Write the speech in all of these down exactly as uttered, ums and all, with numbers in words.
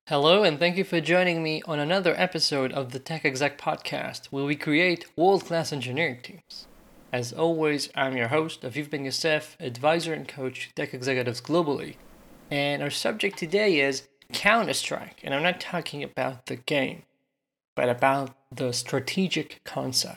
Hello, and thank you for joining me on another episode of the Tech Exec Podcast, where we create world class engineering teams. As always, I'm your host, Aviv Ben Yosef, advisor and coach to tech executives globally. And our subject today is Counter Strike. And I'm not talking about the game, but about the strategic concept.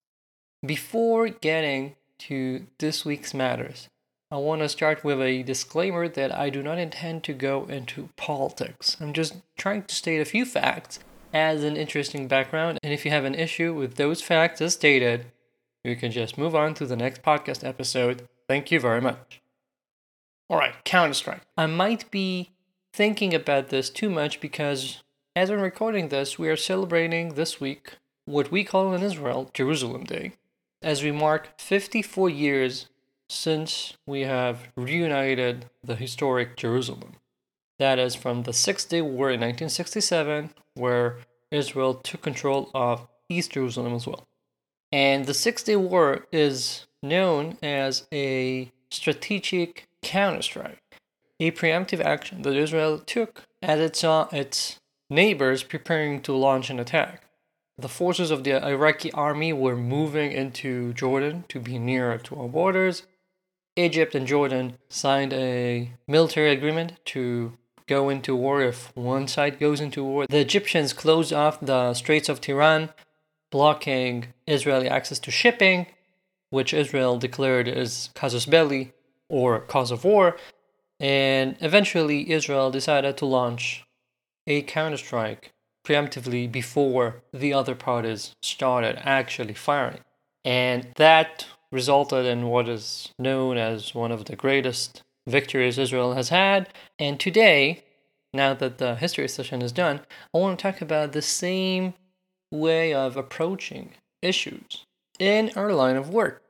Before getting to this week's matters, I want to start with a disclaimer that I do not intend to go into politics. I'm just trying to state a few facts as an interesting background, and if you have an issue with those facts as stated, you can just move on to the next podcast episode. Thank you very much. Alright, Counter-Strike. I might be thinking about this too much because as I'm recording this, we are celebrating this week what we call in Israel Jerusalem Day, as we mark fifty-four years since we have reunited the historic Jerusalem. That is from the Six Day War in nineteen sixty-seven, where Israel took control of East Jerusalem as well. And the Six Day War is known as a strategic counterstrike, a preemptive action that Israel took as it saw its neighbors preparing to launch an attack. The forces of the Iraqi army were moving into Jordan to be nearer to our borders. Egypt and Jordan signed a military agreement to go into war if one side goes into war. The Egyptians closed off the Straits of Tiran, blocking Israeli access to shipping, which Israel declared as casus belli, or cause of war. And eventually Israel decided to launch a counterstrike preemptively before the other parties started actually firing. And that resulted in what is known as one of the greatest victories Israel has had. And today, now that the history session is done, I want to talk about the same way of approaching issues in our line of work.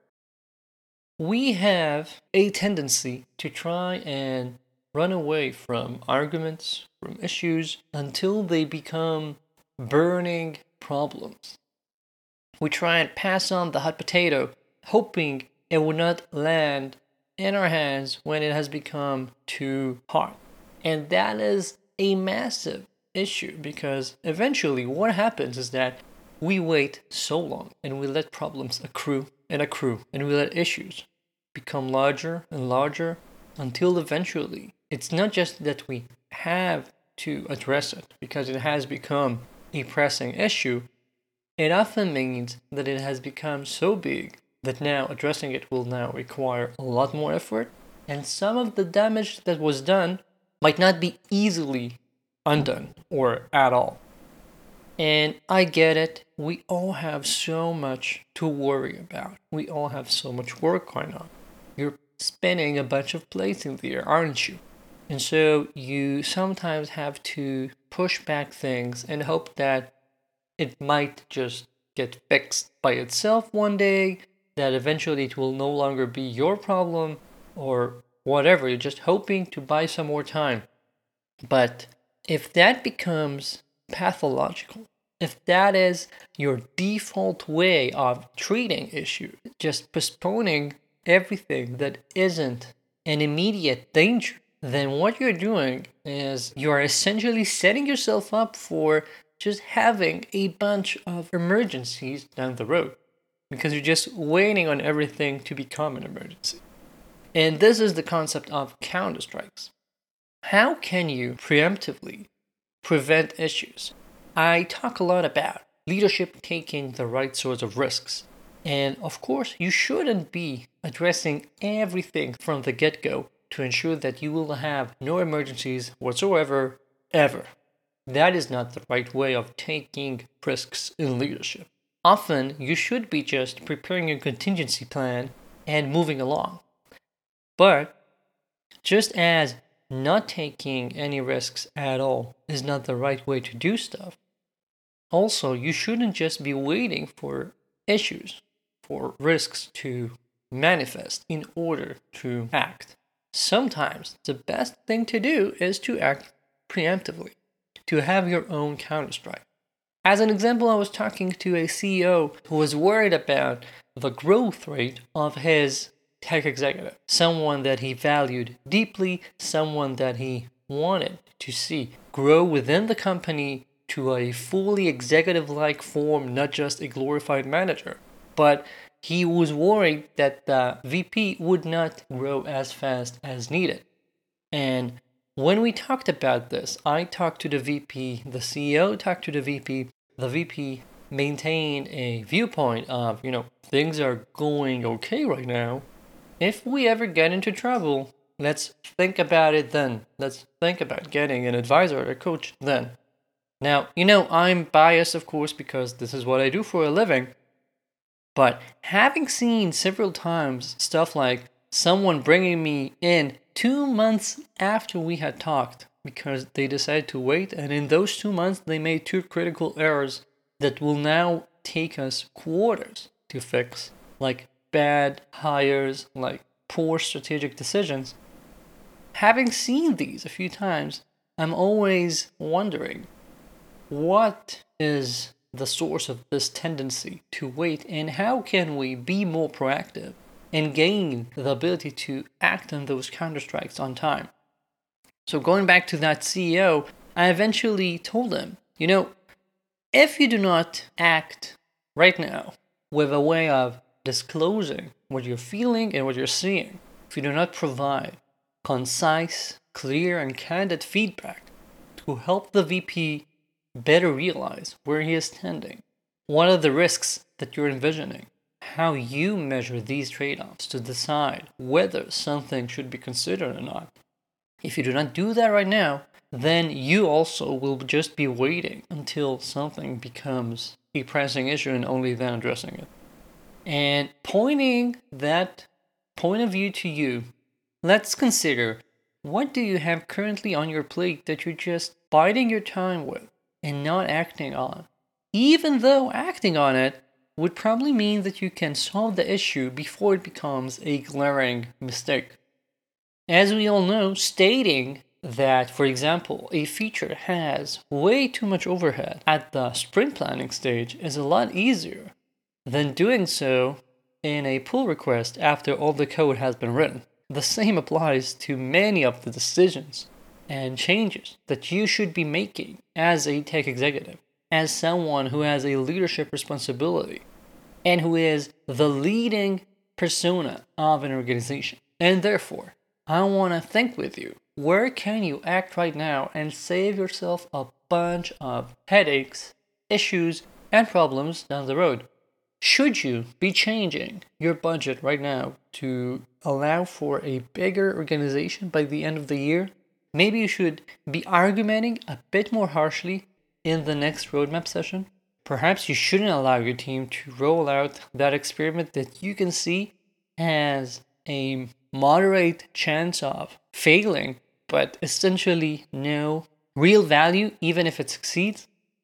We have a tendency to try and run away from arguments, from issues, until they become burning problems. We try and pass on the hot potato, hoping it would not land in our hands when it has become too hot. And that is a massive issue because eventually what happens is that we wait so long and we let problems accrue and accrue and we let issues become larger and larger until eventually it's not just that we have to address it because it has become a pressing issue. It often means that it has become so big that now addressing it will now require a lot more effort, and some of the damage that was done might not be easily undone or at all. And I get it, we all have so much to worry about. We all have so much work going on. You're spinning a bunch of plates in the air, aren't you? And so you sometimes have to push back things and hope that it might just get fixed by itself one day, that eventually it will no longer be your problem or whatever. You're just hoping to buy some more time. But if that becomes pathological, if that is your default way of treating issues, just postponing everything that isn't an immediate danger, then what you're doing is you're essentially setting yourself up for just having a bunch of emergencies down the road because you're just waiting on everything to become an emergency. And this is the concept of counter-strikes. How can you preemptively prevent issues? I talk a lot about leadership taking the right sorts of risks. And of course, you shouldn't be addressing everything from the get-go to ensure that you will have no emergencies whatsoever, ever. That is not the right way of taking risks in leadership. Often, you should be just preparing your contingency plan and moving along. But just as not taking any risks at all is not the right way to do stuff, also, you shouldn't just be waiting for issues, for risks to manifest in order to act. Sometimes the best thing to do is to act preemptively, to have your own counterstrike. As an example, I was talking to a C E O who was worried about the growth rate of his tech executive, someone that he valued deeply, someone that he wanted to see grow within the company to a fully executive-like form, not just a glorified manager. But he was worried that the V P would not grow as fast as needed. And when we talked about this, I talked to the V P, the C E O talked to the V P, the V P maintained a viewpoint of, you know, things are going okay right now. If we ever get into trouble, let's think about it then. Let's think about getting an advisor or a coach then. Now, you know, I'm biased, of course, because this is what I do for a living. But having seen several times stuff like someone bringing me in two months after we had talked because they decided to wait, and in those two months they made two critical errors that will now take us quarters to fix, like bad hires, like poor strategic decisions. Having seen these a few times, I'm always wondering, what is the source of this tendency to wait, and how can we be more proactive and gain the ability to act on those counterstrikes on time? So going back to that C E O, I eventually told him, you know, if you do not act right now with a way of disclosing what you're feeling and what you're seeing, if you do not provide concise, clear, and candid feedback to help the V P better realize where he is standing, what are the risks that you're envisioning, how you measure these trade-offs to decide whether something should be considered or not. If you do not do that right now, then you also will just be waiting until something becomes a pressing issue and only then addressing it. And pointing that point of view to you, let's consider, what do you have currently on your plate that you're just biding your time with and not acting on, even though acting on it would probably mean that you can solve the issue before it becomes a glaring mistake. As we all know, stating that, for example, a feature has way too much overhead at the sprint planning stage is a lot easier than doing so in a pull request after all the code has been written. The same applies to many of the decisions and changes that you should be making as a tech executive, as someone who has a leadership responsibility and who is the leading persona of an organization. And therefore, I want to think with you, where can you act right now and save yourself a bunch of headaches, issues, and problems down the road? Should you be changing your budget right now to allow for a bigger organization by the end of the year? Maybe you should be argumenting a bit more harshly in the next roadmap session. Perhaps you shouldn't allow your team to roll out that experiment that you can see has a moderate chance of failing, but essentially no real value even if it succeeds.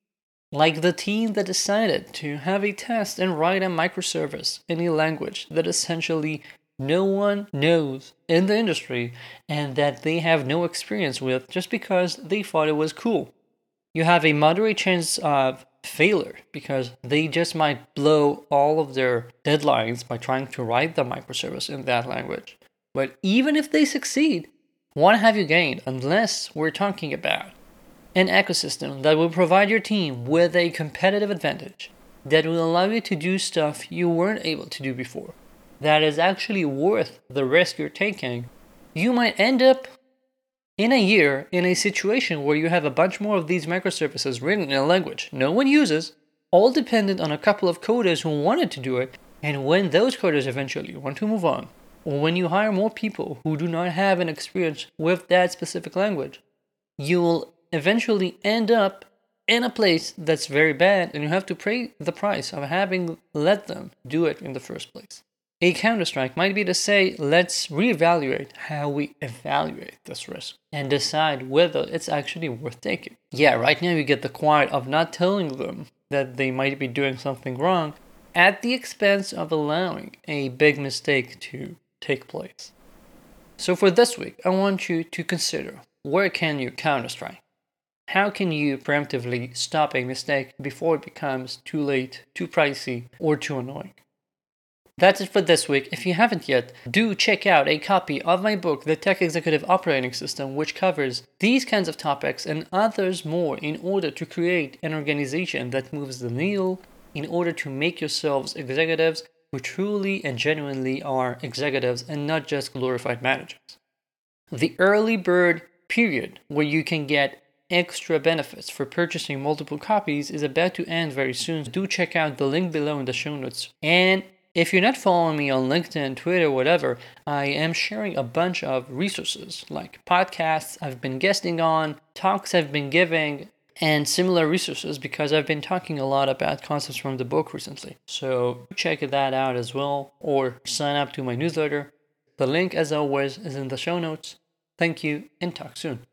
Like the team that decided to have a test and write a microservice in a language that essentially no one knows in the industry and that they have no experience with just because they thought it was cool. You have a moderate chance of failure because they just might blow all of their deadlines by trying to write the microservice in that language. But even if they succeed, what have you gained unless we're talking about an ecosystem that will provide your team with a competitive advantage, that will allow you to do stuff you weren't able to do before, that is actually worth the risk you're taking? You might end up in a year in a situation where you have a bunch more of these microservices written in a language no one uses, all dependent on a couple of coders who wanted to do it, and when those coders eventually want to move on, or when you hire more people who do not have an experience with that specific language, you will eventually end up in a place that's very bad, and you have to pay the price of having let them do it in the first place. A counterstrike might be to say, let's reevaluate how we evaluate this risk and decide whether it's actually worth taking. Yeah, right now you get the quiet of not telling them that they might be doing something wrong at the expense of allowing a big mistake to take place. So for this week, I want you to consider, where can you counterstrike? How can you preemptively stop a mistake before it becomes too late, too pricey, or too annoying? That's it for this week. If you haven't yet, do check out a copy of my book, The Tech Executive Operating System, which covers these kinds of topics and others more in order to create an organization that moves the needle, in order to make yourselves executives who truly and genuinely are executives and not just glorified managers. The early bird period, where you can get extra benefits for purchasing multiple copies, is about to end very soon. Do check out the link below in the show notes. And if you're not following me on LinkedIn, Twitter, whatever, I am sharing a bunch of resources like podcasts I've been guesting on, talks I've been giving, and similar resources because I've been talking a lot about concepts from the book recently. So check that out as well, or sign up to my newsletter. The link, as always, is in the show notes. Thank you, and talk soon.